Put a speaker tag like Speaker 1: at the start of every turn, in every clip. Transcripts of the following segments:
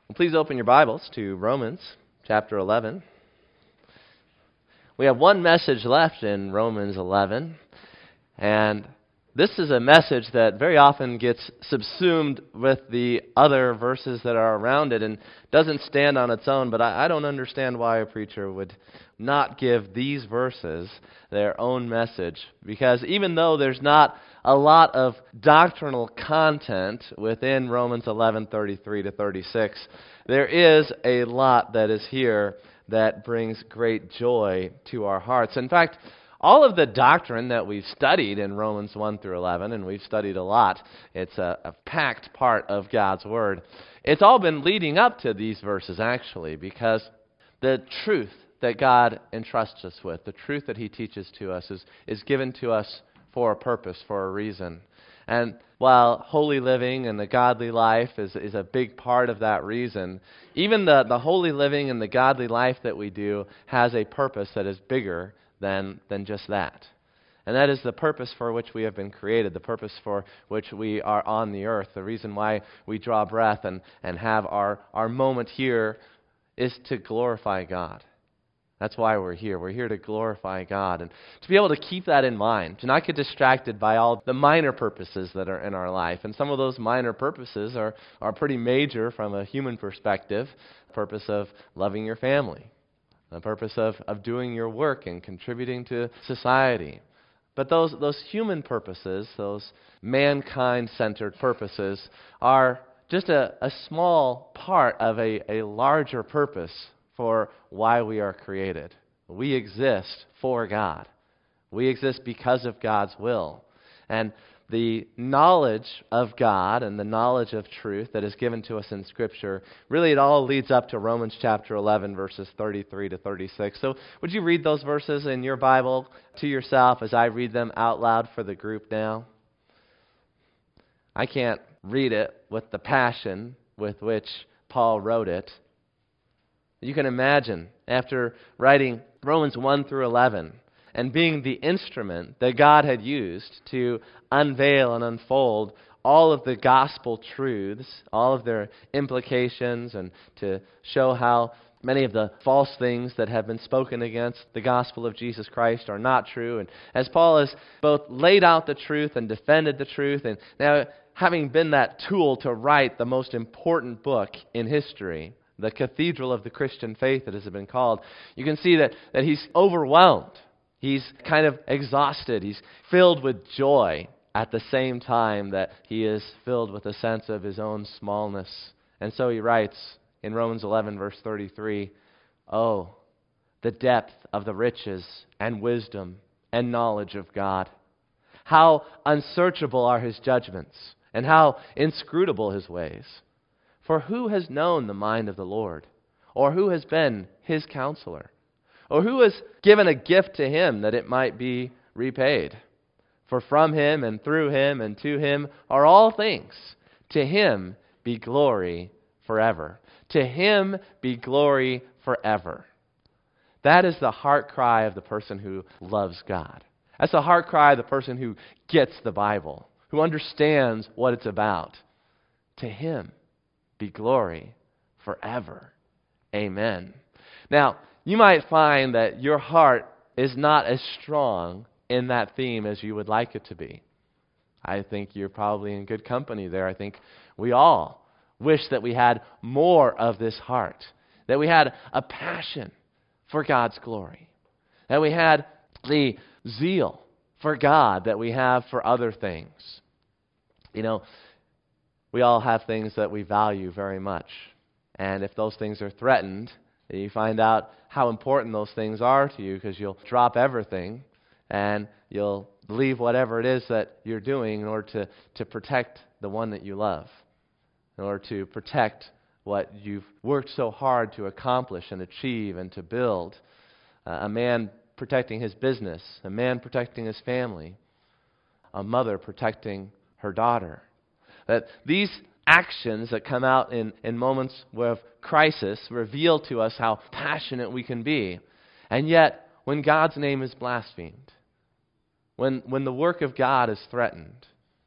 Speaker 1: Please open your Bibles to Romans chapter 11. We have one message left in Romans 11, and this is a message that very often gets subsumed with the other verses that are around it and doesn't stand on its own, but I don't understand why a preacher would not give these verses their own message, because even though there's not a lot of doctrinal content within Romans 11:33 to 36, there is a lot that is here that brings great joy to our hearts. In fact, all of the doctrine that we've studied in Romans 1 through 11, and we've studied a lot, it's a packed part of God's Word, it's all been leading up to these verses, actually, because the truth that God entrusts us with, the truth that He teaches to us, is given to us for a purpose, for a reason. And while holy living and the godly life is a big part of that reason, even the holy living and the godly life that we do has a purpose that is bigger than just that. And that is the purpose for which we have been created, the purpose for which we are on the earth. The reason why we draw breath and have our moment here is to glorify God. That's why we're here. We're here to glorify God. And to be able to keep that in mind, to not get distracted by all the minor purposes that are in our life. And some of those minor purposes are pretty major from a human perspective. The purpose of loving your family. The purpose of doing your work and contributing to society. But those human purposes, those mankind-centered purposes, are just a small part of a larger purpose for why we are created. We exist for God. We exist because of God's will. And the knowledge of God and the knowledge of truth that is given to us in Scripture, really it all leads up to Romans chapter 11, verses 33 to 36. So would you read those verses in your Bible to yourself as I read them out loud for the group now? I can't read it with the passion with which Paul wrote it. You can imagine, after writing Romans 1 through 11, and being the instrument that God had used to unveil and unfold all of the gospel truths, all of their implications, and to show how many of the false things that have been spoken against the gospel of Jesus Christ are not true. And as Paul has both laid out the truth and defended the truth, and now having been that tool to write the most important book in history, the cathedral of the Christian faith, it has been called, you can see that he's overwhelmed. He's kind of exhausted. He's filled with joy at the same time that he is filled with a sense of his own smallness. And so he writes in Romans 11, verse 33, "Oh, the depth of the riches and wisdom and knowledge of God. How unsearchable are His judgments, and how inscrutable His ways. For who has known the mind of the Lord? Or who has been His counselor? Or who has given a gift to Him that it might be repaid? For from Him and through Him and to Him are all things. To Him be glory forever." To Him be glory forever. That is the heart cry of the person who loves God. That's the heart cry of the person who gets the Bible, who understands what it's about. To Him be glory forever. Amen. Now, you might find that your heart is not as strong in that theme as you would like it to be. I think you're probably in good company there. I think we all wish that we had more of this heart, that we had a passion for God's glory, that we had the zeal for God that we have for other things. You know, we all have things that we value very much. And if those things are threatened, you find out how important those things are to you, because you'll drop everything and you'll leave whatever it is that you're doing in order to protect the one that you love, in order to protect what you've worked so hard to accomplish and achieve and to build. A man protecting his business, a man protecting his family, a mother protecting her daughter. That these actions that come out in moments of crisis reveal to us how passionate we can be. And yet, when God's name is blasphemed, when the work of God is threatened,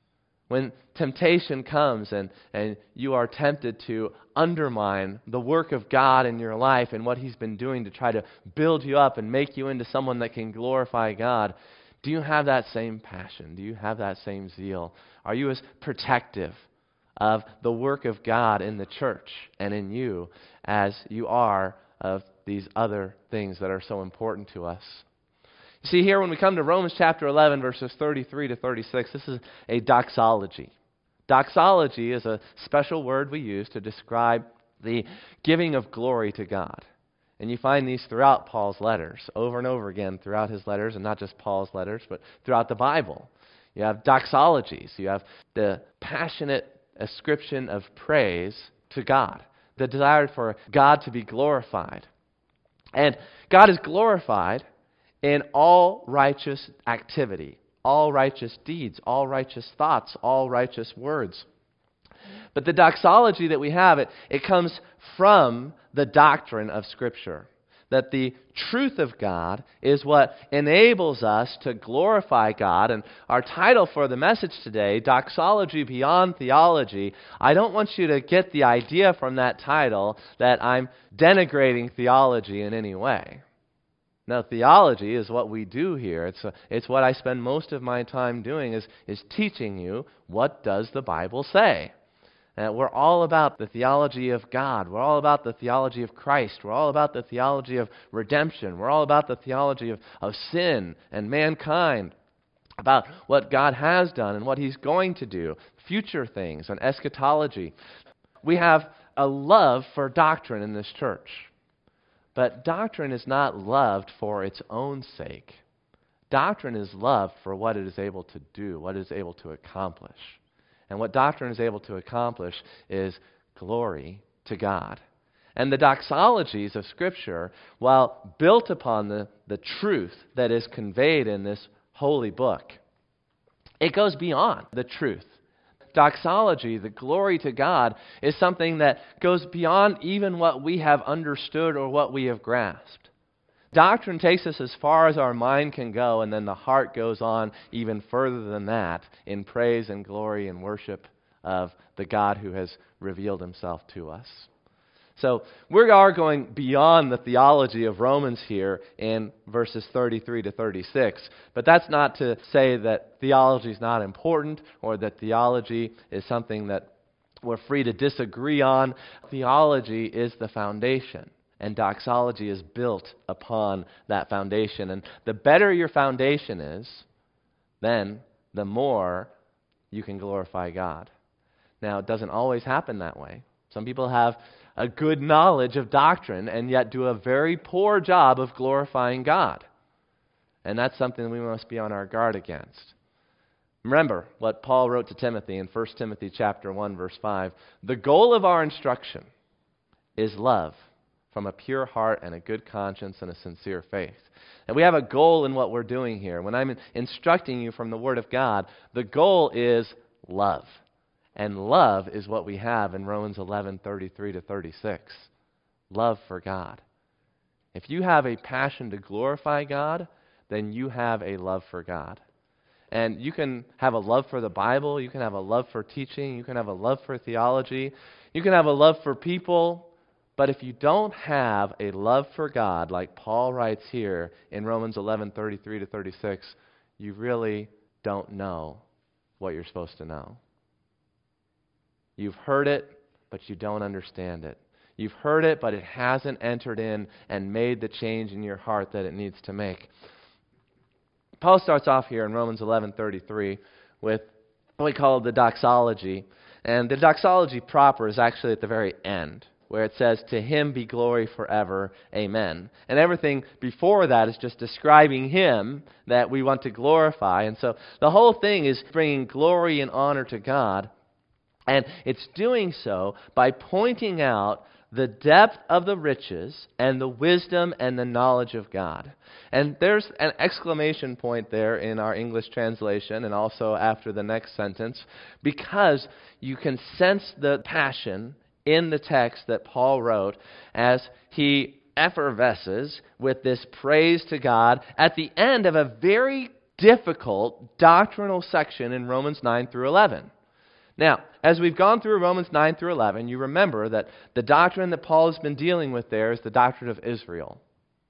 Speaker 1: When temptation comes and you are tempted to undermine the work of God in your life and what He's been doing to try to build you up and make you into someone that can glorify God, do you have that same passion? Do you have that same zeal? Are you as protective of the work of God in the church and in you as you are of these other things that are so important to us? You see, here when we come to Romans chapter 11, verses 33 to 36, this is a doxology. Doxology is a special word we use to describe the giving of glory to God. And you find these throughout Paul's letters, over and over again throughout his letters, and not just Paul's letters, but throughout the Bible. You have doxologies. You have the passionate ascription of praise to God, the desire for God to be glorified. And God is glorified in all righteous activity, all righteous deeds, all righteous thoughts, all righteous words. But the doxology that we have, it comes from the doctrine of Scripture, that the truth of God is what enables us to glorify God. And our title for the message today, Doxology Beyond Theology, I don't want you to get the idea from that title that I'm denigrating theology in any way. Now, theology is what we do here. It's what I spend most of my time doing is teaching you, what does the Bible say? We're all about the theology of God. We're all about the theology of Christ. We're all about the theology of redemption. We're all about the theology of sin and mankind, about what God has done and what He's going to do, future things and eschatology. We have a love for doctrine in this church. But doctrine is not loved for its own sake. Doctrine is loved for what it is able to do, what it is able to accomplish. And what doctrine is able to accomplish is glory to God. And the doxologies of Scripture, while built upon the truth that is conveyed in this holy book, it goes beyond the truth. Doxology, the glory to God, is something that goes beyond even what we have understood or what we have grasped. Doctrine takes us as far as our mind can go, and then the heart goes on even further than that in praise and glory and worship of the God who has revealed Himself to us. So we are going beyond the theology of Romans here in verses 33 to 36. But that's not to say that theology is not important or that theology is something that we're free to disagree on. Theology is the foundation, and doxology is built upon that foundation. And the better your foundation is, then the more you can glorify God. Now, it doesn't always happen that way. Some people have a good knowledge of doctrine and yet do a very poor job of glorifying God. And that's something we must be on our guard against. Remember what Paul wrote to Timothy in 1 Timothy chapter 1, verse 5. The goal of our instruction is love from a pure heart and a good conscience and a sincere faith. And we have a goal in what we're doing here. When I'm instructing you from the Word of God, the goal is love. And love is what we have in Romans 11:33 to 36. Love for God. If you have a passion to glorify God, then you have a love for God. And you can have a love for the Bible, you can have a love for teaching, you can have a love for theology, you can have a love for people, but if you don't have a love for God, like Paul writes here in Romans 11:33 to 36, you really don't know what you're supposed to know. You've heard it, but you don't understand it. You've heard it, but it hasn't entered in and made the change in your heart that it needs to make. Paul starts off here in Romans 11:33 with what we call the doxology. And the doxology proper is actually at the very end, where it says, "To Him be glory forever, amen." And everything before that is just describing Him that we want to glorify. And so the whole thing is bringing glory and honor to God. And it's doing so by pointing out the depth of the riches and the wisdom and the knowledge of God. And there's an exclamation point there in our English translation and also after the next sentence, because you can sense the passion in the text that Paul wrote as he effervesces with this praise to God at the end of a very difficult doctrinal section in Romans 9 through 11. Now, as we've gone through Romans 9 through 11, you remember that the doctrine that Paul has been dealing with there is the doctrine of Israel.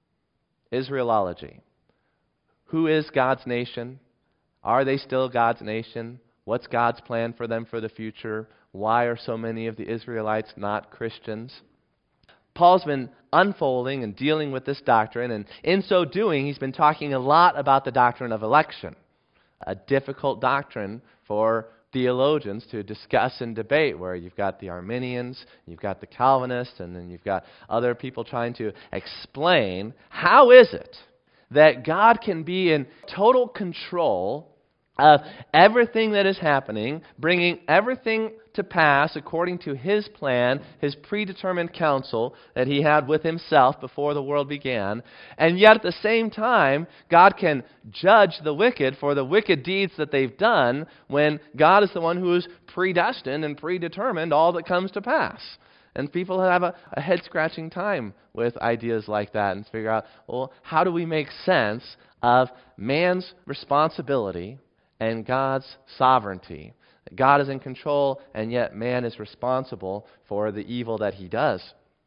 Speaker 1: Israelology. Who is God's nation? Are they still God's nation? What's God's plan for them for the future? Why are so many of the Israelites not Christians? Paul's been unfolding and dealing with this doctrine, and in so doing, he's been talking a lot about the doctrine of election, a difficult doctrine for theologians to discuss and debate, where you've got the Arminians, you've got the Calvinists, and then you've got other people trying to explain how is it that God can be in total control of everything that is happening, bringing everything to pass according to His plan, His predetermined counsel that He had with Himself before the world began, and yet at the same time, God can judge the wicked for the wicked deeds that they've done when God is the one who is predestined and predetermined all that comes to pass. And people have a head-scratching time with ideas like that and figure out, well, how do we make sense of man's responsibility and God's sovereignty? God is in control, and yet man is responsible for the evil that he does.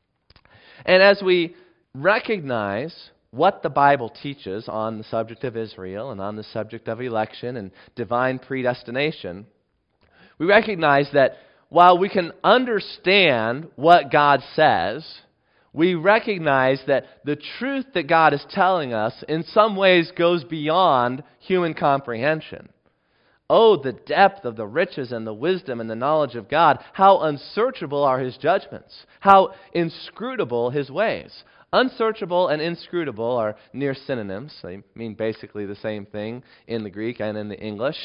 Speaker 1: And as we recognize what the Bible teaches on the subject of Israel and on the subject of election and divine predestination, we recognize that while we can understand what God says, we recognize that the truth that God is telling us in some ways goes beyond human comprehension. Oh, the depth of the riches and the wisdom and the knowledge of God. How unsearchable are His judgments. How inscrutable His ways. Unsearchable and inscrutable are near synonyms. They mean basically the same thing in the Greek and in the English.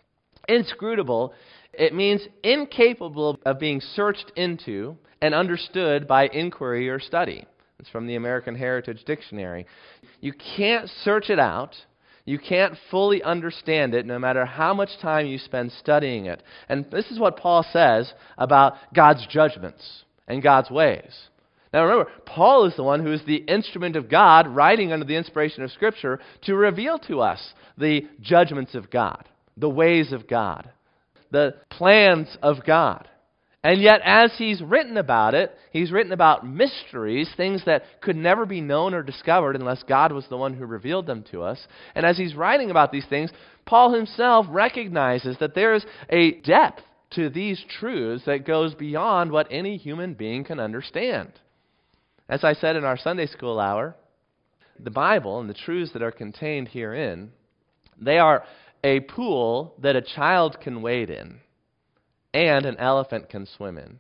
Speaker 1: Inscrutable, it means incapable of being searched into and understood by inquiry or study. It's from the American Heritage Dictionary. You can't search it out. You can't fully understand it no matter how much time you spend studying it. And this is what Paul says about God's judgments and God's ways. Now remember, Paul is the one who is the instrument of God, writing under the inspiration of Scripture, to reveal to us the judgments of God, the ways of God, the plans of God. And yet, as he's written about it, he's written about mysteries, things that could never be known or discovered unless God was the one who revealed them to us. And as he's writing about these things, Paul himself recognizes that there is a depth to these truths that goes beyond what any human being can understand. As I said in our Sunday school hour, the Bible and the truths that are contained herein, they are a pool that a child can wade in and an elephant can swim in.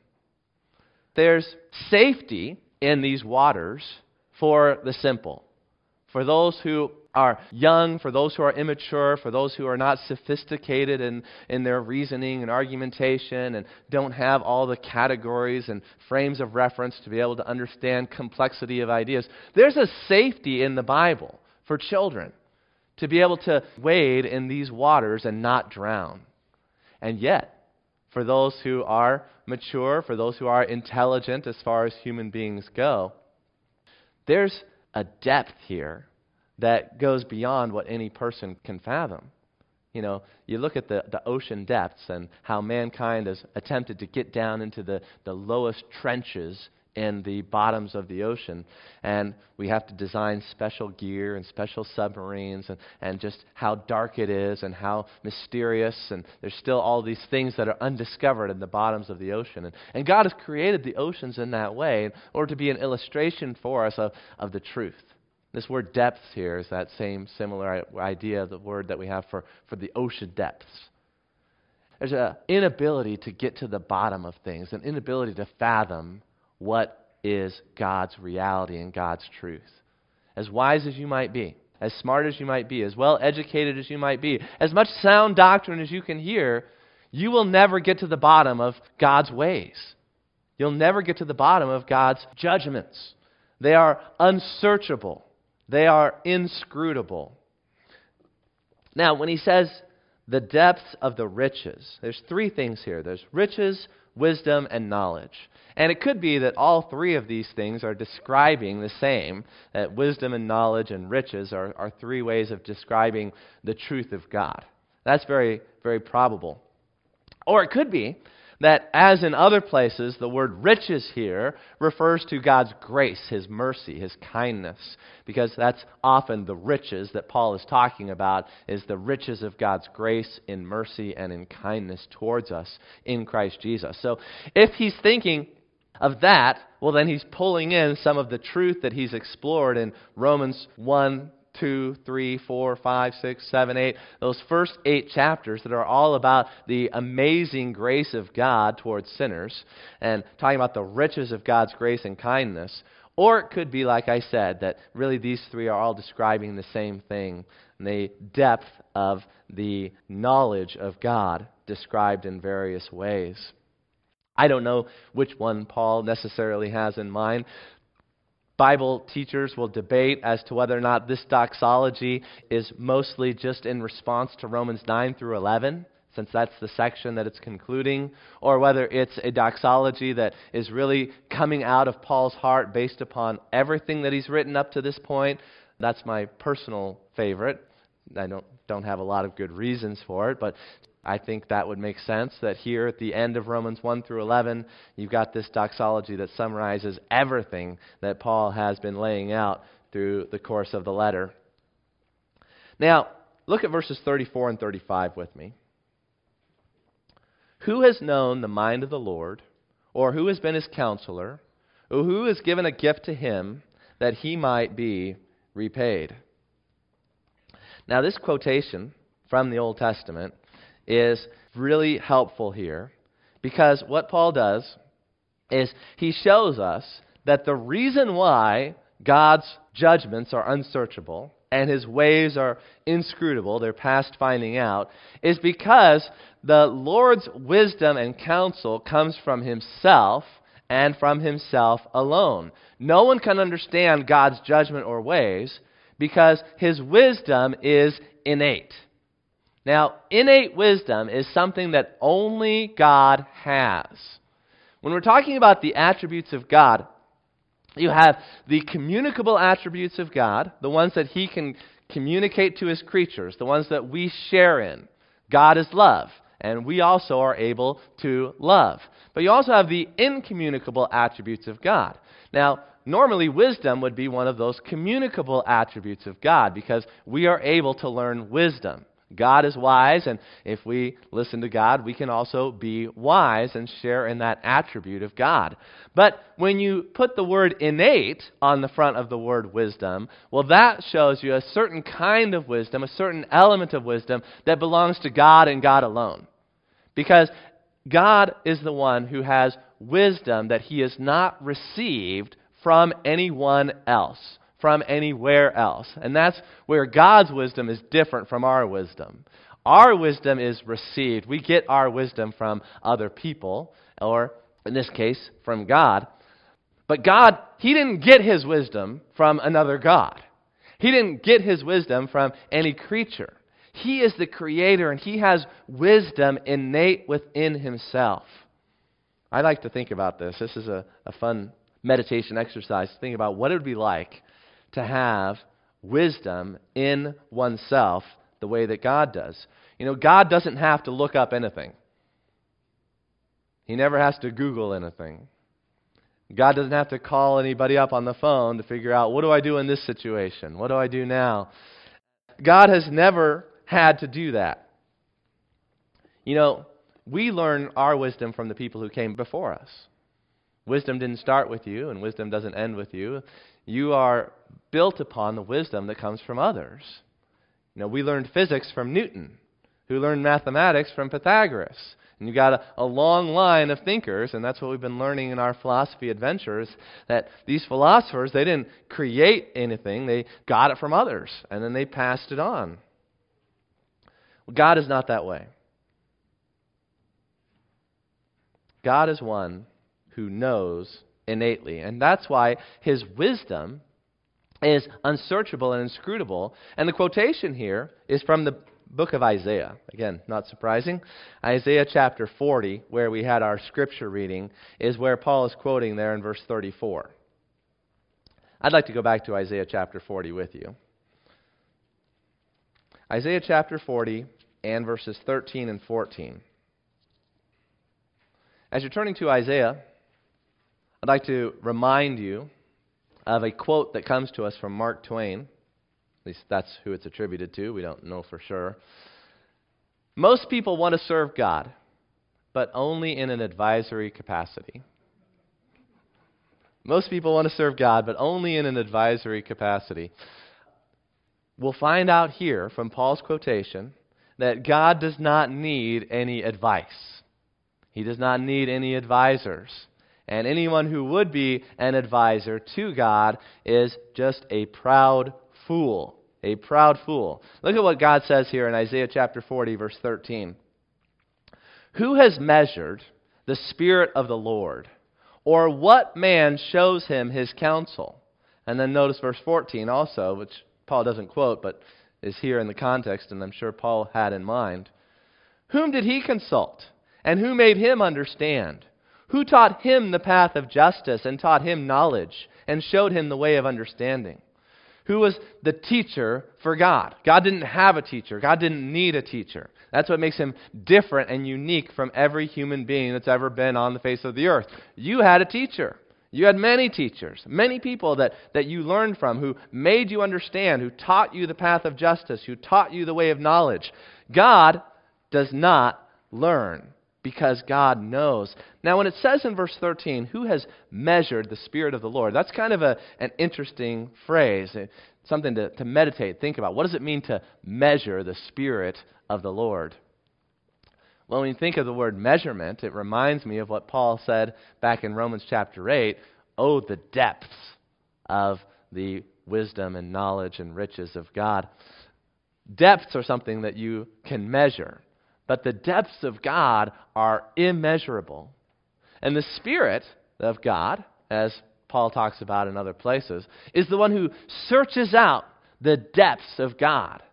Speaker 1: There's safety in these waters for the simple, for those who are young, for those who are immature, for those who are not sophisticated in their reasoning and argumentation and don't have all the categories and frames of reference to be able to understand complexity of ideas. There's a safety in the Bible for children to be able to wade in these waters and not drown. And yet, for those who are mature, for those who are intelligent as far as human beings go, there's a depth here that goes beyond what any person can fathom. You know, you look at the ocean depths and how mankind has attempted to get down into the lowest trenches in the bottoms of the ocean, and we have to design special gear and special submarines and just how dark it is and how mysterious, and there's still all these things that are undiscovered in the bottoms of the ocean. And God has created the oceans in that way in order to be an illustration for us of the truth. This word depths here is that same similar idea of the word that we have for the ocean depths. There's an inability to get to the bottom of things, an inability to fathom what is God's reality and God's truth. As wise as you might be, as smart as you might be, as well educated as you might be, as much sound doctrine as you can hear, you will never get to the bottom of God's ways. You'll never get to the bottom of God's judgments. They are unsearchable. They are inscrutable. Now, when he says the depths of the riches, there's three things here. There's riches, wisdom, and knowledge. And it could be that all three of these things are describing the same, that wisdom and knowledge and riches are three ways of describing the truth of God. That's very, very probable. Or it could be that, as in other places, the word riches here refers to God's grace, His mercy, His kindness, because that's often the riches that Paul is talking about, is the riches of God's grace in mercy and in kindness towards us in Christ Jesus. So if he's thinking of that, well, then he's pulling in some of the truth that he's explored in Romans 1, 2, 3, 4, 5, 6, 7, 8, those first 8 chapters that are all about the amazing grace of God towards sinners and talking about the riches of God's grace and kindness. Or it could be, like I said, that really these 3 are all describing the same thing, the depth of the knowledge of God described in various ways. I don't know which one Paul necessarily has in mind. Bible teachers will debate as to whether or not this doxology is mostly just in response to Romans 9 through 11, since that's the section that it's concluding, or whether it's a doxology that is really coming out of Paul's heart based upon everything that he's written up to this point. That's my personal favorite. I don't have a lot of good reasons for it, but I think that would make sense, that here at the end of Romans 1 through 11, you've got this doxology that summarizes everything that Paul has been laying out through the course of the letter. Now, look at verses 34 and 35 with me. Who has known the mind of the Lord, or who has been his counselor, or who has given a gift to him that he might be repaid? Now, this quotation from the Old Testament is really helpful here, because what Paul does is he shows us that the reason why God's judgments are unsearchable and His ways are inscrutable, they're past finding out, is because the Lord's wisdom and counsel comes from Himself and from Himself alone. No one can understand God's judgment or ways because His wisdom is innate. Now, innate wisdom is something that only God has. When we're talking about the attributes of God, you have the communicable attributes of God, the ones that He can communicate to His creatures, the ones that we share in. God is love, and we also are able to love. But you also have the incommunicable attributes of God. Now, normally wisdom would be one of those communicable attributes of God because we are able to learn wisdom. God is wise, and if we listen to God, we can also be wise and share in that attribute of God. But when you put the word innate on the front of the word wisdom, well, that shows you a certain kind of wisdom, a certain element of wisdom that belongs to God and God alone. Because God is the one who has wisdom that He has not received from anyone else, from anywhere else. And that's where God's wisdom is different from our wisdom. Our wisdom is received. We get our wisdom from other people, or in this case, from God. But God, He didn't get His wisdom from another God. He didn't get His wisdom from any creature. He is the Creator, and He has wisdom innate within Himself. I like to think about this. This is a fun meditation exercise to think about what it would be like to have wisdom in oneself the way that God does. You know, God doesn't have to look up anything. He never has to Google anything. God doesn't have to call anybody up on the phone to figure out, what do I do in this situation? What do I do now? God has never had to do that. You know, we learn our wisdom from the people who came before us. Wisdom didn't start with you, and wisdom doesn't end with you. You are built upon the wisdom that comes from others. You know, we learned physics from Newton, who learned mathematics from Pythagoras. And you got a long line of thinkers, and that's what we've been learning in our philosophy adventures, that these philosophers, they didn't create anything. They got it from others, and then they passed it on. Well, God is not that way. God is one who knows innately. And that's why His wisdom is unsearchable and inscrutable. And the quotation here is from the book of Isaiah. Again, not surprising. Isaiah chapter 40, where we had our scripture reading, is where Paul is quoting there in verse 34. I'd like to go back to Isaiah chapter 40 with you. Isaiah chapter 40 and verses 13 and 14. As you're turning to Isaiah, I'd like to remind you of a quote that comes to us from Mark Twain. At least that's who it's attributed to. We don't know for sure. Most people want to serve God, but only in an advisory capacity. Most people want to serve God, but only in an advisory capacity. We'll find out here from Paul's quotation that God does not need any advice. He does not need any advisors. And anyone who would be an advisor to God is just a proud fool. A proud fool. Look at what God says here in Isaiah chapter 40, verse 13. Who has measured the Spirit of the Lord? Or what man shows him his counsel? And then notice verse 14 also, which Paul doesn't quote, but is here in the context, and I'm sure Paul had in mind. Whom did he consult? And who made him understand? Who taught him the path of justice, and taught him knowledge, and showed him the way of understanding? Who was the teacher for God? God didn't have a teacher. God didn't need a teacher. That's what makes him different and unique from every human being that's ever been on the face of the earth. You had a teacher. You had many teachers, many people that you learned from, who made you understand, who taught you the path of justice, who taught you the way of knowledge. God does not learn because God knows. Now, when it says in verse 13, who has measured the Spirit of the Lord, that's kind of an interesting phrase, something to meditate, think about. What does it mean to measure the Spirit of the Lord? Well, when you think of the word measurement, it reminds me of what Paul said back in Romans chapter 8. Oh, the depths of the wisdom and knowledge and riches of God. Depths are something that you can measure, but the depths of God are immeasurable. And the Spirit of God, as Paul talks about in other places, is the one who searches out the depths of God.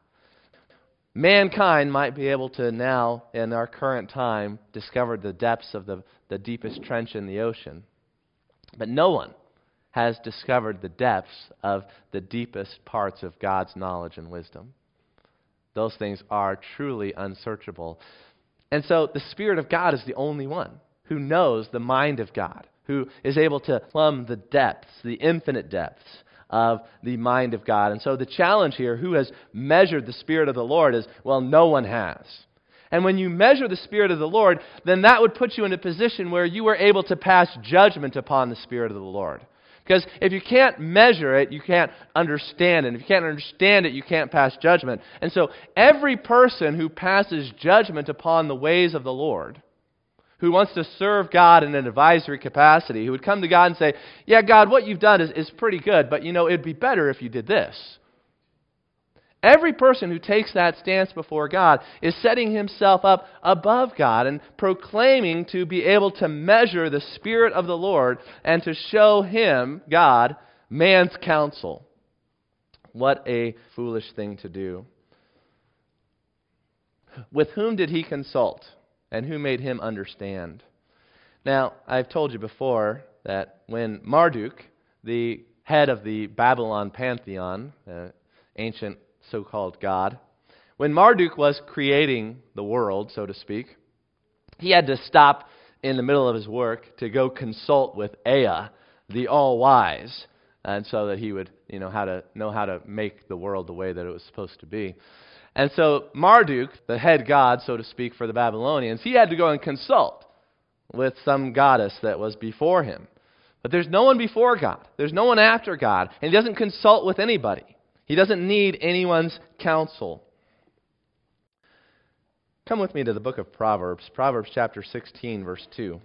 Speaker 1: Mankind might be able to now, in our current time, discover the depths of the deepest trench in the ocean. But no one has discovered the depths of the deepest parts of God's knowledge and wisdom. Those things are truly unsearchable. And so the Spirit of God is the only one who knows the mind of God, who is able to plumb the depths, the infinite depths of the mind of God. And so the challenge here, who has measured the Spirit of the Lord, is, well, no one has. And when you measure the Spirit of the Lord, then that would put you in a position where you were able to pass judgment upon the Spirit of the Lord. Because if you can't measure it, you can't understand it. And if you can't understand it, you can't pass judgment. And so every person who passes judgment upon the ways of the Lord, who wants to serve God in an advisory capacity, who would come to God and say, yeah, God, what you've done is pretty good, but it'd be better if you did this. Every person who takes that stance before God is setting himself up above God and proclaiming to be able to measure the Spirit of the Lord and to show him, God, man's counsel. What a foolish thing to do. With whom did he consult? And who made him understand? Now, I've told you before that when Marduk, the head of the Babylon pantheon, ancient so-called god, when Marduk was creating the world, so to speak, he had to stop in the middle of his work to go consult with Ea, the all-wise, and so that he would know how to make the world the way that it was supposed to be. And so Marduk, the head god, so to speak, for the Babylonians, he had to go and consult with some goddess that was before him. But there's no one before God. There's no one after God. And he doesn't consult with anybody. He doesn't need anyone's counsel. Come with me to the book of Proverbs, Proverbs chapter 16, verse 2.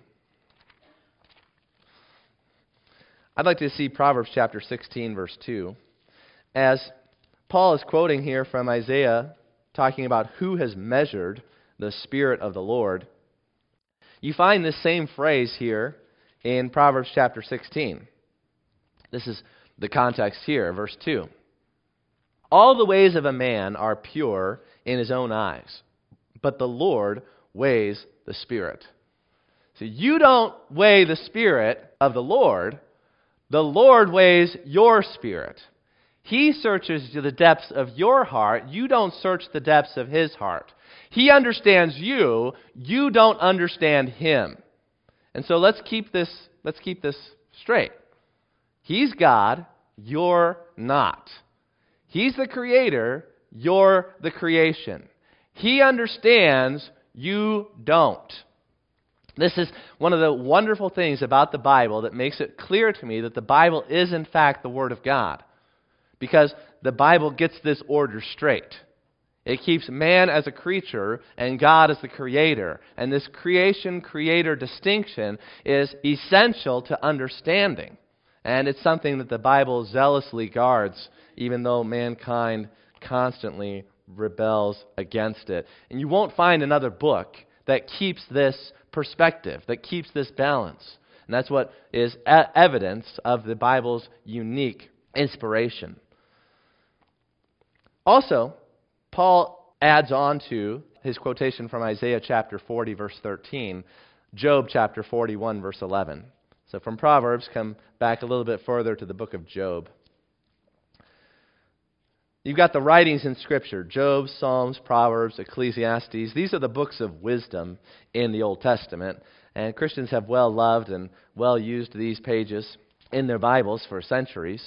Speaker 1: I'd like to see Proverbs chapter 16, verse 2, as Paul is quoting here from Isaiah, talking about who has measured the Spirit of the Lord. You find this same phrase here in Proverbs chapter 16. This is the context here, verse 2. All the ways of a man are pure in his own eyes, but the Lord weighs the Spirit. So you don't weigh the Spirit of the Lord weighs your spirit. He searches the depths of your heart. You don't search the depths of his heart. He understands you. You don't understand him. And so let's keep this straight. He's God, you're not. He's the creator, you're the creation. He understands, you don't. This is one of the wonderful things about the Bible that makes it clear to me that the Bible is in fact the Word of God. Because the Bible gets this order straight. It keeps man as a creature and God as the creator. And this creation-creator distinction is essential to understanding. And it's something that the Bible zealously guards, even though mankind constantly rebels against it. And you won't find another book that keeps this perspective, that keeps this balance. And that's what is evidence of the Bible's unique inspiration. Also, Paul adds on to his quotation from Isaiah chapter 40, verse 13, Job chapter 41, verse 11. So from Proverbs, come back a little bit further to the book of Job. You've got the writings in Scripture, Job, Psalms, Proverbs, Ecclesiastes. These are the books of wisdom in the Old Testament. And Christians have well loved and well used these pages in their Bibles for centuries.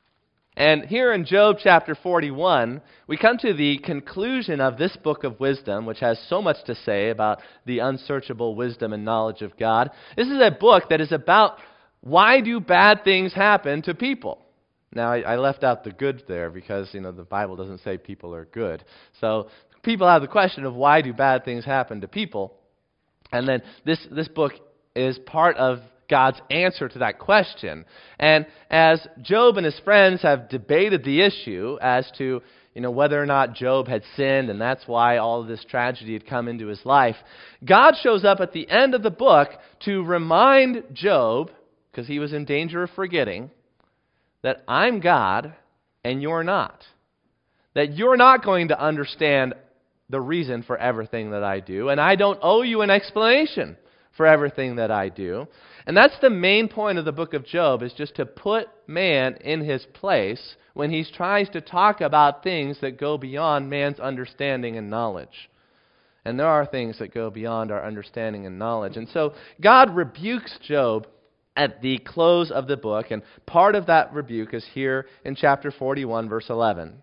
Speaker 1: And here in Job chapter 41, we come to the conclusion of this book of wisdom, which has so much to say about the unsearchable wisdom and knowledge of God. This is a book that is about why do bad things happen to people. Now, I left out the good there because, the Bible doesn't say people are good. So people have the question of why do bad things happen to people? And then this book is part of God's answer to that question. And as Job and his friends have debated the issue as to whether or not Job had sinned, and that's why all of this tragedy had come into his life, God shows up at the end of the book to remind Job, because he was in danger of forgetting, that I'm God and you're not. That you're not going to understand the reason for everything that I do, and I don't owe you an explanation for everything that I do. And that's the main point of the book of Job, is just to put man in his place when he tries to talk about things that go beyond man's understanding and knowledge. And there are things that go beyond our understanding and knowledge. And so God rebukes Job at the close of the book, and part of that rebuke is here in chapter 41, verse 11.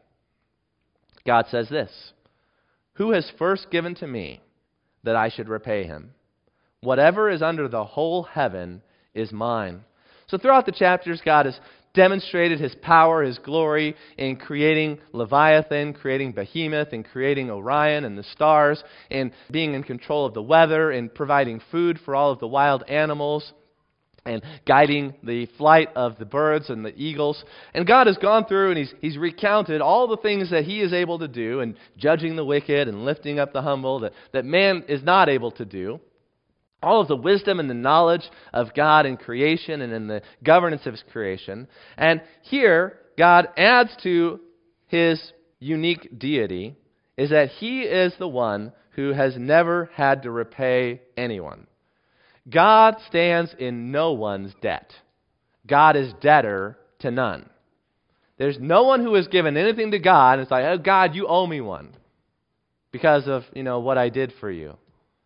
Speaker 1: God says this, "Who has first given to me that I should repay him? Whatever is under the whole heaven is mine." So throughout the chapters, God has demonstrated his power, his glory in creating Leviathan, creating Behemoth, and creating Orion and the stars, in being in control of the weather, in providing food for all of the wild animals, and guiding the flight of the birds and the eagles. And God has gone through and he's recounted all the things that he is able to do, and judging the wicked and lifting up the humble that man is not able to do. All of the wisdom and the knowledge of God in creation and in the governance of his creation. And here, God adds to his unique deity is that he is the one who has never had to repay anyone. God stands in no one's debt. God is debtor to none. There's no one who has given anything to God and it's like, "Oh God, you owe me one because of, what I did for you."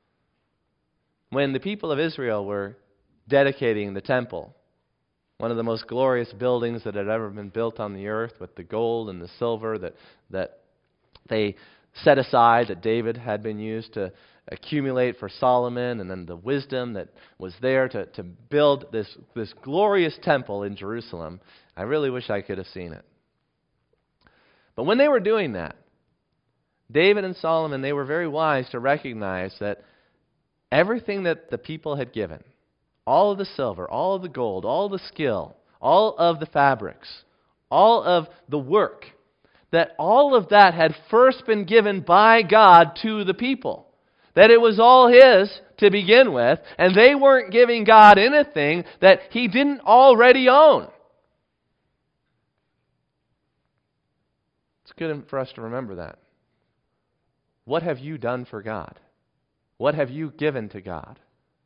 Speaker 1: When the people of Israel were dedicating the temple, one of the most glorious buildings that had ever been built on the earth, with the gold and the silver that they set aside, that David had been used to accumulate for Solomon, and then the wisdom that was there to build this glorious temple in Jerusalem. I really wish I could have seen it. But when they were doing that, David and Solomon, they were very wise to recognize that everything that the people had given, all of the silver, all of the gold, all of the skill, all of the fabrics, all of the work, that all of that had first been given by God to the people. That it was all his to begin with, and they weren't giving God anything that he didn't already own. It's good for us to remember that. What have you done for God? What have you given to God?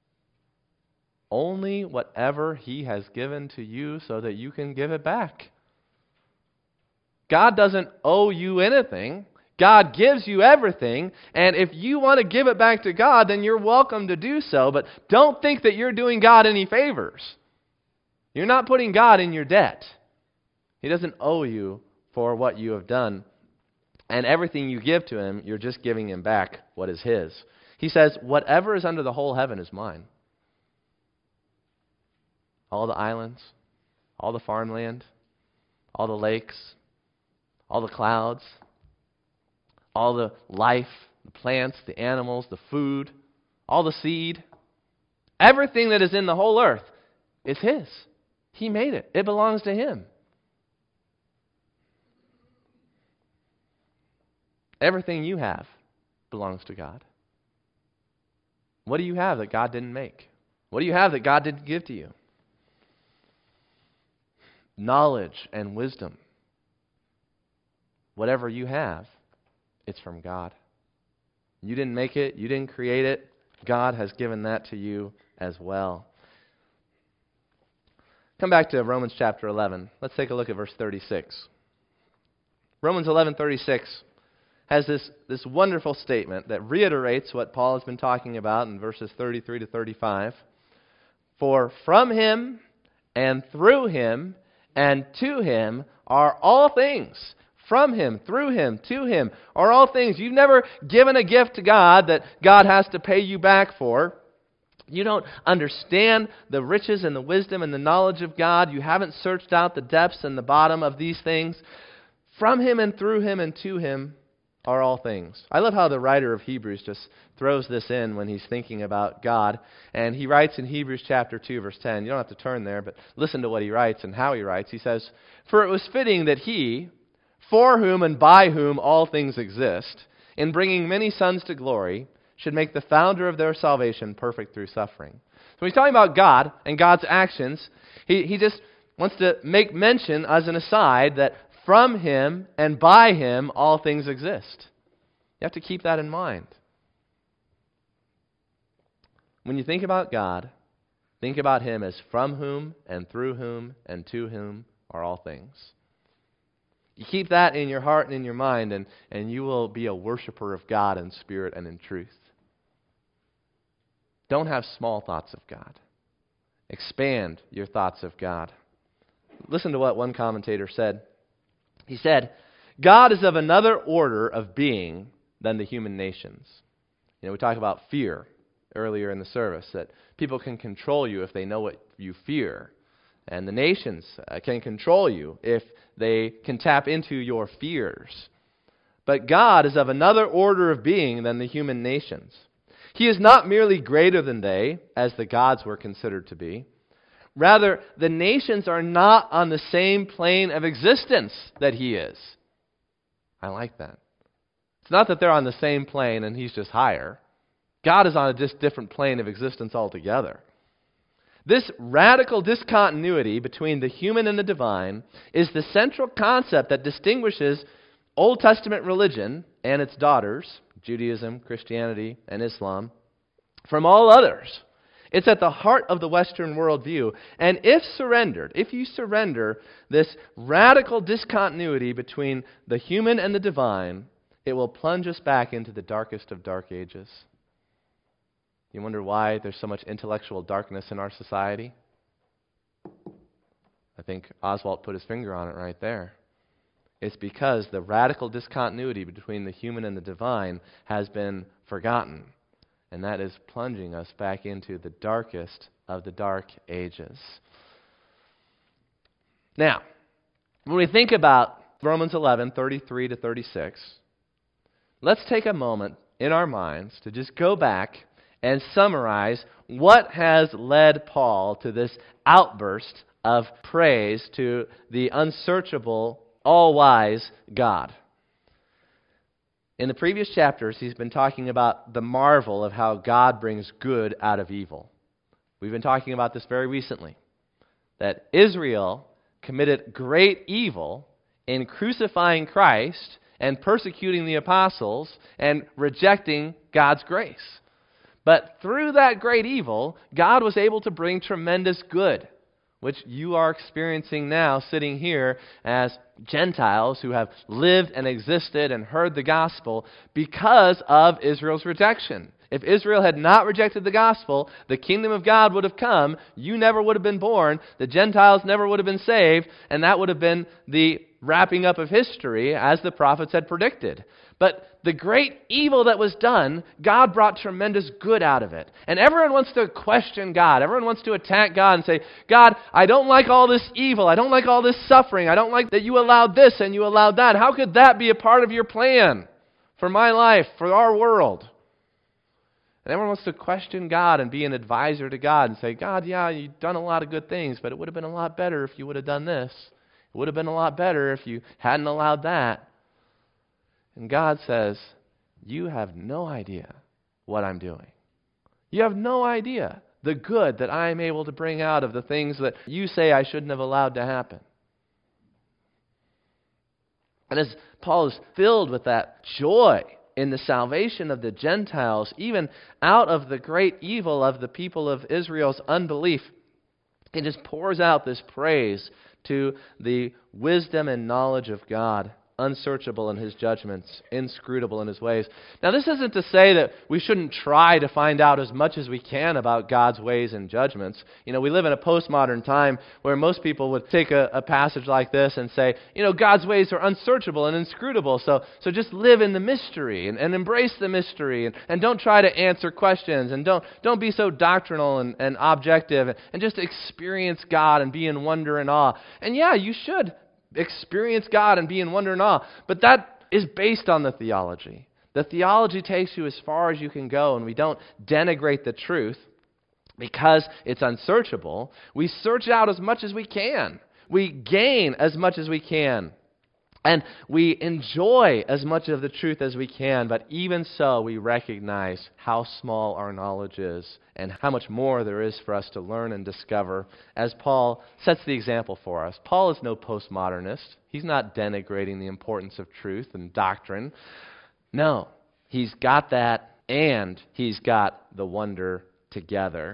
Speaker 1: Only whatever he has given to you so that you can give it back. God doesn't owe you anything. God gives you everything, and if you want to give it back to God, then you're welcome to do so, but don't think that you're doing God any favors. You're not putting God in your debt. He doesn't owe you for what you have done. And everything you give to Him, you're just giving Him back what is His. He says, whatever is under the whole heaven is mine. All the islands, all the farmland, all the lakes, all the clouds, all the life, the plants, the animals, the food, all the seed, everything that is in the whole earth is His. He made it. It belongs to Him. Everything you have belongs to God. What do you have that God didn't make? What do you have that God didn't give to you? Knowledge and wisdom. Whatever you have, it's from God. You didn't make it. You didn't create it. God has given that to you as well. Come back to Romans chapter 11. Let's take a look at verse 36. Romans 11:36 has this wonderful statement that reiterates what Paul has been talking about in verses 33 to 35. For from Him and through Him and to Him are all things. From Him, through Him, to Him are all things. You've never given a gift to God that God has to pay you back for. You don't understand the riches and the wisdom and the knowledge of God. You haven't searched out the depths and the bottom of these things. From Him and through Him and to Him are all things. I love how the writer of Hebrews just throws this in when he's thinking about God. And he writes in Hebrews chapter 2, verse 10. You don't have to turn there, but listen to what he writes and how he writes. He says, for it was fitting that He, for whom and by whom all things exist, in bringing many sons to glory, should make the founder of their salvation perfect through suffering. So he's talking about God and God's actions. He just wants to make mention as an aside that from Him and by Him all things exist. You have to keep that in mind. When you think about God, think about Him as from whom and through whom and to whom are all things. You keep that in your heart and in your mind, and you will be a worshiper of God in spirit and in truth. Don't have small thoughts of God. Expand your thoughts of God. Listen to what one commentator said. He said, God is of another order of being than the human nations. You know, we talked about fear earlier in the service, that people can control you if they know what you fear. And the nations can control you if they can tap into your fears. But God is of another order of being than the human nations. He is not merely greater than they, as the gods were considered to be. Rather, the nations are not on the same plane of existence that He is. I like that. It's not that they're on the same plane and He's just higher. God is on a just different plane of existence altogether. This radical discontinuity between the human and the divine is the central concept that distinguishes Old Testament religion and its daughters, Judaism, Christianity, and Islam, from all others. It's at the heart of the Western worldview. And if you surrender this radical discontinuity between the human and the divine, it will plunge us back into the darkest of dark ages. You wonder why there's so much intellectual darkness in our society? I think Oswalt put his finger on it right there. It's because the radical discontinuity between the human and the divine has been forgotten. And that is plunging us back into the darkest of the dark ages. Now, when we think about Romans 11:33 to 36, let's take a moment in our minds to just go back and summarize what has led Paul to this outburst of praise to the unsearchable, all-wise God. In the previous chapters, he's been talking about the marvel of how God brings good out of evil. We've been talking about this very recently, that Israel committed great evil in crucifying Christ and persecuting the apostles and rejecting God's grace. But through that great evil, God was able to bring tremendous good. which you are experiencing now sitting here as Gentiles who have lived and existed and heard the gospel because of Israel's rejection. If Israel had not rejected the gospel, the kingdom of God would have come, you never would have been born, the Gentiles never would have been saved, and that would have been the wrapping up of history as the prophets had predicted. But the great evil that was done, God brought tremendous good out of it. And everyone wants to question God. Everyone wants to attack God and say, God, I don't like all this evil. I don't like all this suffering. I don't like that you allowed this and you allowed that. How could that be a part of your plan for my life, for our world? And everyone wants to question God and be an advisor to God and say, God, yeah, you've done a lot of good things, but it would have been a lot better if you would have done this. It would have been a lot better if you hadn't allowed that. And God says, you have no idea what I'm doing. You have no idea the good that I am able to bring out of the things that you say I shouldn't have allowed to happen. And as Paul is filled with that joy in the salvation of the Gentiles, even out of the great evil of the people of Israel's unbelief, he just pours out this praise to the wisdom and knowledge of God, unsearchable in His judgments, inscrutable in His ways. Now, this isn't to say that we shouldn't try to find out as much as we can about God's ways and judgments. You know, we live in a postmodern time where most people would take a passage like this and say, you know, God's ways are unsearchable and inscrutable, so just live in the mystery and embrace the mystery and don't try to answer questions and don't be so doctrinal and objective and just experience God and be in wonder and awe. And yeah, you should experience God and be in wonder and awe. But that is based on the theology. The theology takes you as far as you can go, and we don't denigrate the truth because it's unsearchable. We search out as much as we can. We gain as much as we can. And we enjoy as much of the truth as we can, but even so, we recognize how small our knowledge is and how much more there is for us to learn and discover, as Paul sets the example for us. Paul is no postmodernist. He's not denigrating the importance of truth and doctrine. No, he's got that, and he's got the wonder together.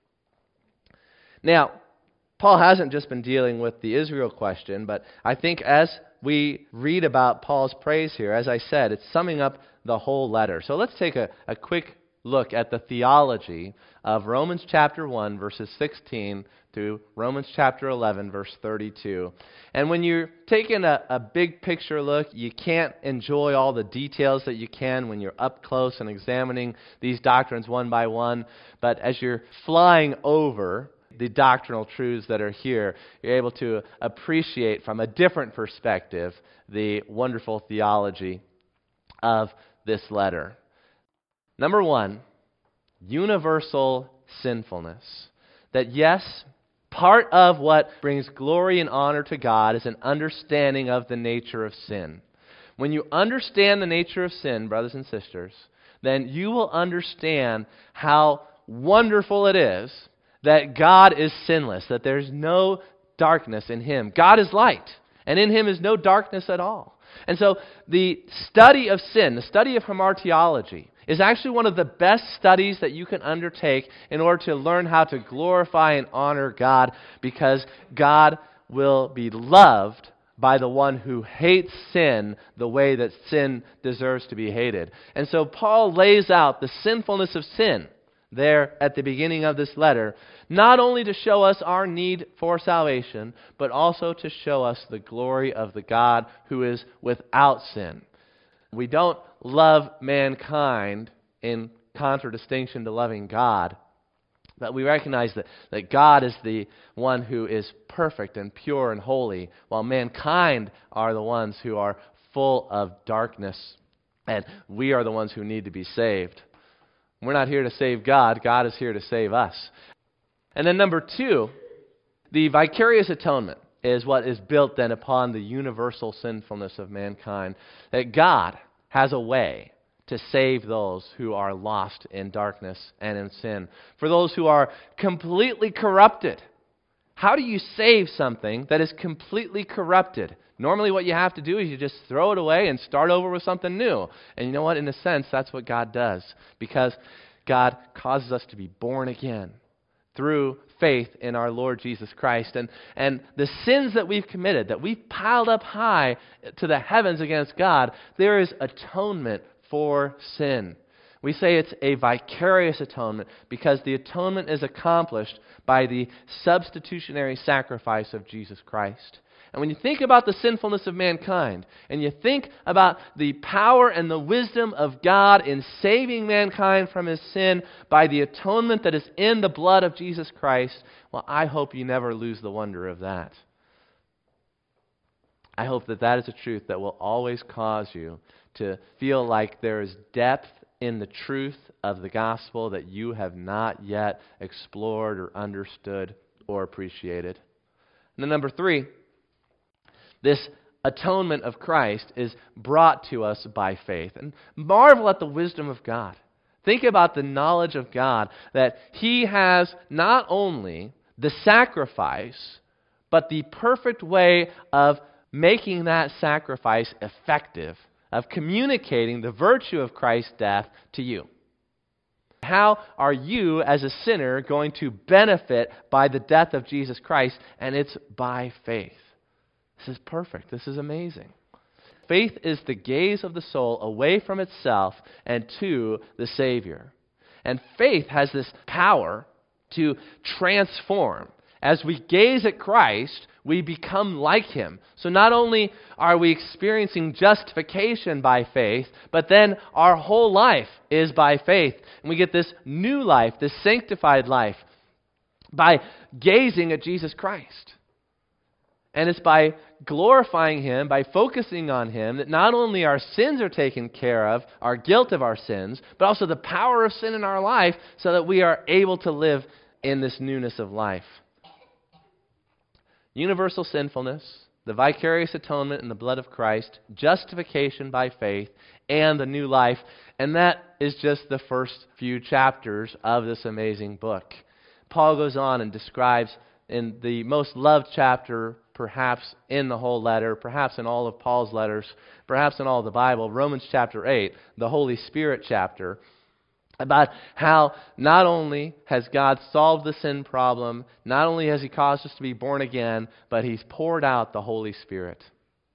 Speaker 1: Now, Paul hasn't just been dealing with the Israel question, but I think as we read about Paul's praise here, as I said, it's summing up the whole letter. So let's take a quick look at the theology of Romans chapter 1, verses 16 through Romans chapter 11, verse 32. And when you're taking a big picture look, you can't enjoy all the details that you can when you're up close and examining these doctrines one by one. But as you're flying over the doctrinal truths that are here, you're able to appreciate from a different perspective the wonderful theology of this letter. Number one, universal sinfulness. That yes, part of what brings glory and honor to God is an understanding of the nature of sin. When you understand the nature of sin, brothers and sisters, then you will understand how wonderful it is that God is sinless, that there's no darkness in Him. God is light, and in Him is no darkness at all. And so the study of sin, the study of hamartiology, is actually one of the best studies that you can undertake in order to learn how to glorify and honor God, because God will be loved by the one who hates sin the way that sin deserves to be hated. And so Paul lays out the sinfulness of sin there at the beginning of this letter, not only to show us our need for salvation, but also to show us the glory of the God who is without sin. We don't love mankind in contradistinction to loving God, but we recognize that God is the one who is perfect and pure and holy, while mankind are the ones who are full of darkness, and we are the ones who need to be saved. We're not here to save God. God is here to save us. And then number two, the vicarious atonement is what is built then upon the universal sinfulness of mankind. That God has a way to save those who are lost in darkness and in sin. For those who are completely corrupted. How do you save something that is completely corrupted? Normally what you have to do is you just throw it away and start over with something new. And you know what? In a sense, that's what God does. Because God causes us to be born again through faith in our Lord Jesus Christ. And the sins that we've committed, that we've piled up high to the heavens against God, there is atonement for sin. We say it's a vicarious atonement because the atonement is accomplished by the substitutionary sacrifice of Jesus Christ. And when you think about the sinfulness of mankind, and you think about the power and the wisdom of God in saving mankind from his sin by the atonement that is in the blood of Jesus Christ, well, I hope you never lose the wonder of that. I hope that that is a truth that will always cause you to feel like there is depth in the truth of the gospel that you have not yet explored or understood or appreciated. And then number 3, this atonement of Christ is brought to us by faith. And marvel at the wisdom of God. Think about the knowledge of God that He has not only the sacrifice, but the perfect way of making that sacrifice effective, of communicating the virtue of Christ's death to you. How are you as a sinner going to benefit by the death of Jesus Christ? And it's by faith. This is perfect. This is amazing. Faith is the gaze of the soul away from itself and to the Savior. And faith has this power to transform. As we gaze at Christ, we become like Him. So not only are we experiencing justification by faith, but then our whole life is by faith. And we get this new life, this sanctified life, by gazing at Jesus Christ. And it's by glorifying Him, by focusing on Him, that not only our sins are taken care of, our guilt of our sins, but also the power of sin in our life so that we are able to live in this newness of life. Universal sinfulness, the vicarious atonement in the blood of Christ, justification by faith, and the new life. And that is just the first few chapters of this amazing book. Paul goes on and describes in the most loved chapter, perhaps in the whole letter, perhaps in all of Paul's letters, perhaps in all of the Bible, Romans chapter 8, the Holy Spirit chapter, about how not only has God solved the sin problem, not only has He caused us to be born again, but He's poured out the Holy Spirit.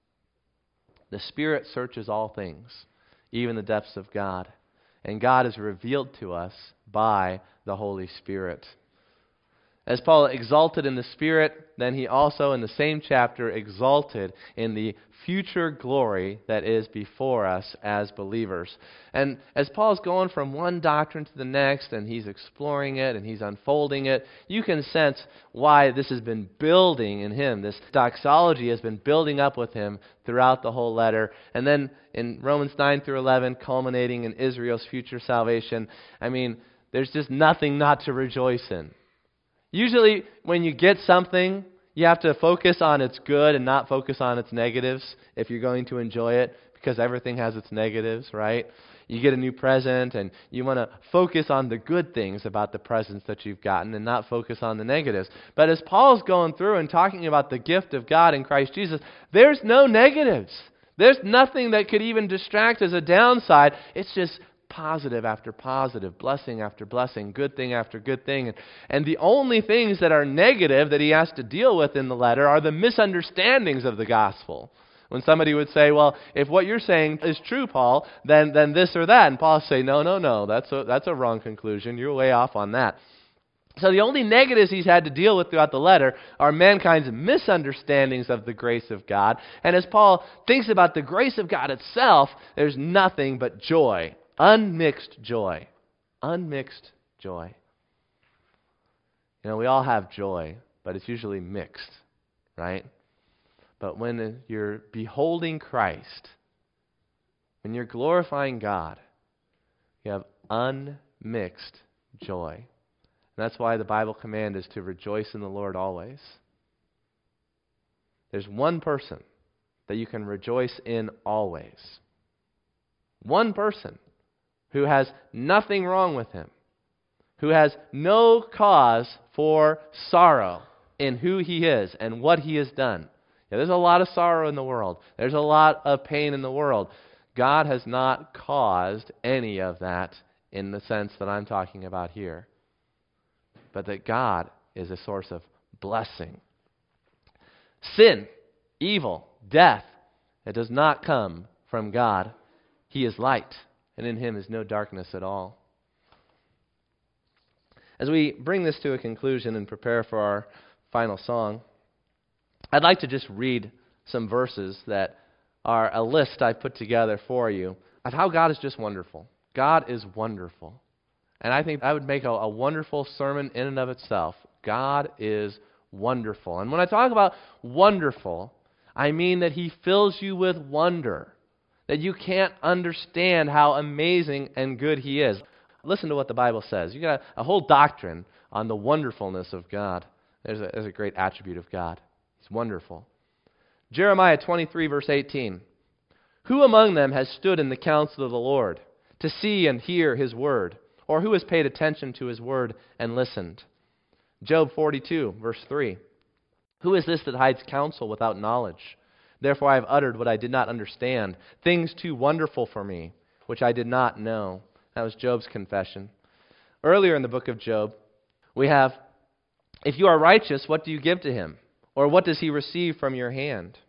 Speaker 1: The Spirit searches all things, even the depths of God. And God is revealed to us by the Holy Spirit. As Paul exalted in the Spirit, then he also in the same chapter exalted in the future glory that is before us as believers. And as Paul's going from one doctrine to the next, and he's exploring it and he's unfolding it, you can sense why this has been building in him. This doxology has been building up with him throughout the whole letter. And then in Romans 9 through 11, culminating in Israel's future salvation, I mean, there's just nothing not to rejoice in. Usually, when you get something, you have to focus on its good and not focus on its negatives if you're going to enjoy it, because everything has its negatives, right? You get a new present, and you want to focus on the good things about the presents that you've gotten and not focus on the negatives. But as Paul's going through and talking about the gift of God in Christ Jesus, there's no negatives. There's nothing that could even distract as a downside. It's just positive after positive, blessing after blessing, good thing after good thing. And the only things that are negative that he has to deal with in the letter are the misunderstandings of the gospel. When somebody would say, well, if what you're saying is true, Paul, then this or that. And Paul would say, no, that's a wrong conclusion. You're way off on that. So the only negatives he's had to deal with throughout the letter are mankind's misunderstandings of the grace of God. And as Paul thinks about the grace of God itself, there's nothing but joy. Unmixed joy. Unmixed joy. You know, we all have joy, but it's usually mixed, right? But when you're beholding Christ, when you're glorifying God, you have unmixed joy. And that's why the Bible command is to rejoice in the Lord always. There's one person that you can rejoice in always. One person who has nothing wrong with him, who has no cause for sorrow in who he is and what he has done. Yeah, there's a lot of sorrow in the world. There's a lot of pain in the world. God has not caused any of that in the sense that I'm talking about here. but that God is a source of blessing. Sin, evil, death, it does not come from God. He is light, and in him is no darkness at all. As we bring this to a conclusion and prepare for our final song, I'd like to just read some verses that are a list I put together for you of how God is just wonderful. God is wonderful. And I think that would make a wonderful sermon in and of itself. God is wonderful. And when I talk about wonderful, I mean that he fills you with wonder, that you can't understand how amazing and good he is. Listen to what the Bible says. You got a whole doctrine on the wonderfulness of God. There's a great attribute of God. He's wonderful. Jeremiah 23, verse 18. Who among them has stood in the counsel of the Lord to see and hear his word? Or who has paid attention to his word and listened? Job 42, verse 3. Who is this that hides counsel without knowledge? Therefore I have uttered what I did not understand, things too wonderful for me, which I did not know. That was Job's confession. Earlier in the book of Job, we have, if you are righteous, what do you give to him? Or what does he receive from your hand?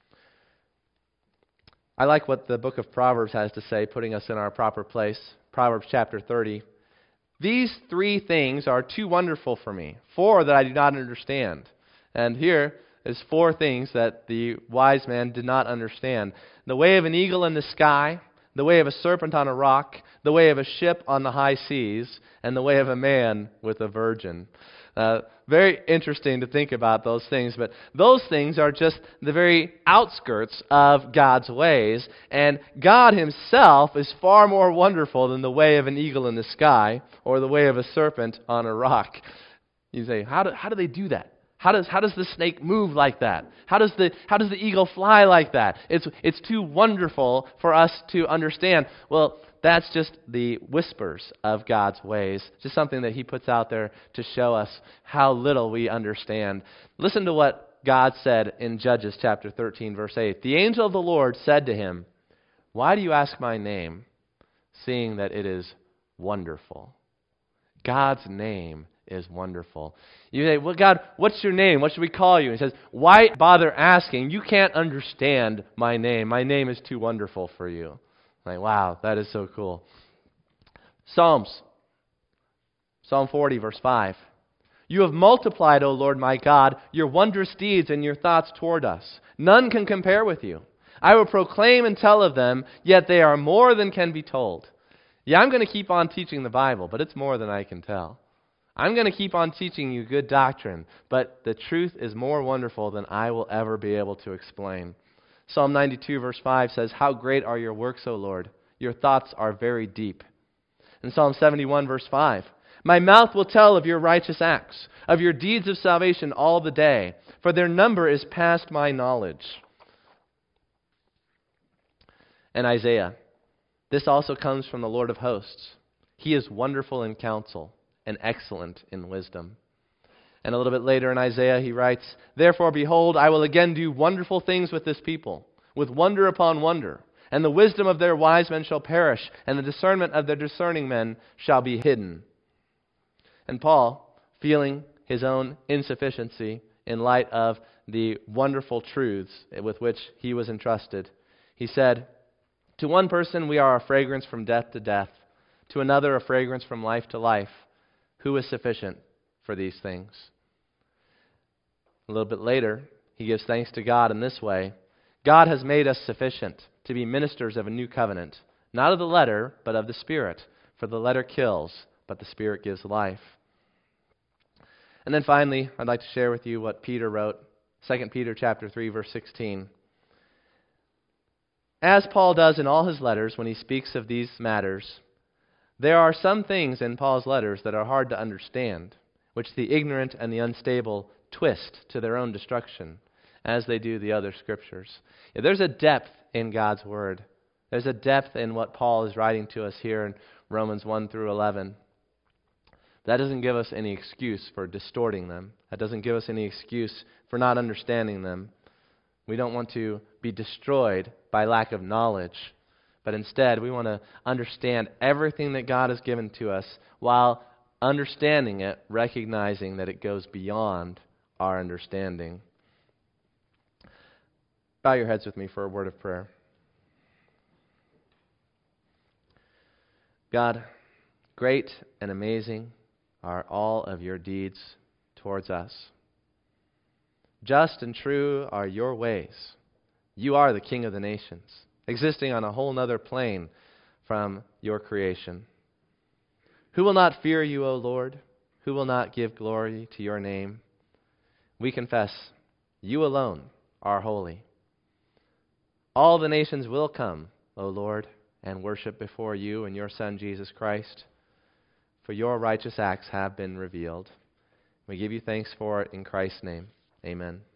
Speaker 1: I like what the book of Proverbs has to say, putting us in our proper place. Proverbs chapter 30. These three things are too wonderful for me, four that I do not understand. And here is four things that the wise man did not understand. The way of an eagle in the sky, the way of a serpent on a rock, the way of a ship on the high seas, and the way of a man with a virgin. Very interesting to think about those things, but those things are just the very outskirts of God's ways, and God himself is far more wonderful than the way of an eagle in the sky or the way of a serpent on a rock. You say, how do they do that? How does the snake move like that? How does the eagle fly like that? It's too wonderful for us to understand. Well, that's just the whispers of God's ways, just something that he puts out there to show us how little we understand. Listen to what God said in Judges chapter 13, verse 8. The angel of the Lord said to him, why do you ask my name, seeing that it is wonderful? God's name is wonderful. You say, well, God, what's your name? What should we call you? He says, why bother asking? You can't understand my name. My name is too wonderful for you. Like, wow, that is so cool. Psalm 40, verse 5. You have multiplied, O Lord my God, your wondrous deeds and your thoughts toward us. None can compare with you. I will proclaim and tell of them, yet they are more than can be told. Yeah, I'm going to keep on teaching the Bible, but it's more than I can tell. I'm going to keep on teaching you good doctrine, but the truth is more wonderful than I will ever be able to explain. Psalm 92 verse 5 says, how great are your works, O Lord! Your thoughts are very deep. In Psalm 71 verse 5, my mouth will tell of your righteous acts, of your deeds of salvation all the day, for their number is past my knowledge. And Isaiah, this also comes from the Lord of hosts. He is wonderful in counsel and excellent in wisdom. And a little bit later in Isaiah he writes, therefore, behold, I will again do wonderful things with this people, with wonder upon wonder. And the wisdom of their wise men shall perish, and the discernment of their discerning men shall be hidden. And Paul, feeling his own insufficiency in light of the wonderful truths with which he was entrusted, he said, to one person we are a fragrance from death to death, to another a fragrance from life to life. Who is sufficient for these things? A little bit later, he gives thanks to God in this way. God has made us sufficient to be ministers of a new covenant, not of the letter, but of the Spirit. For the letter kills, but the Spirit gives life. And then finally, I'd like to share with you what Peter wrote, 2 Peter chapter 3, verse 16. As Paul does in all his letters when he speaks of these matters, there are some things in Paul's letters that are hard to understand, which the ignorant and the unstable twist to their own destruction, as they do the other scriptures. Yeah, there's a depth in God's Word. There's a depth in what Paul is writing to us here in Romans 1 through 11. That doesn't give us any excuse for distorting them. That doesn't give us any excuse for not understanding them. We don't want to be destroyed by lack of knowledge, but instead we want to understand everything that God has given to us while understanding it, recognizing that it goes beyond our understanding. Bow your heads with me for a word of prayer. God, great and amazing are all of your deeds towards us. Just and true are your ways. You are the King of the nations, existing on a whole nother plane from your creation. Who will not fear you, O Lord? Who will not give glory to your name? We confess you alone are holy. All the nations will come, O Lord, and worship before you and your Son, Jesus Christ, for your righteous acts have been revealed. We give you thanks for it in Christ's name. Amen.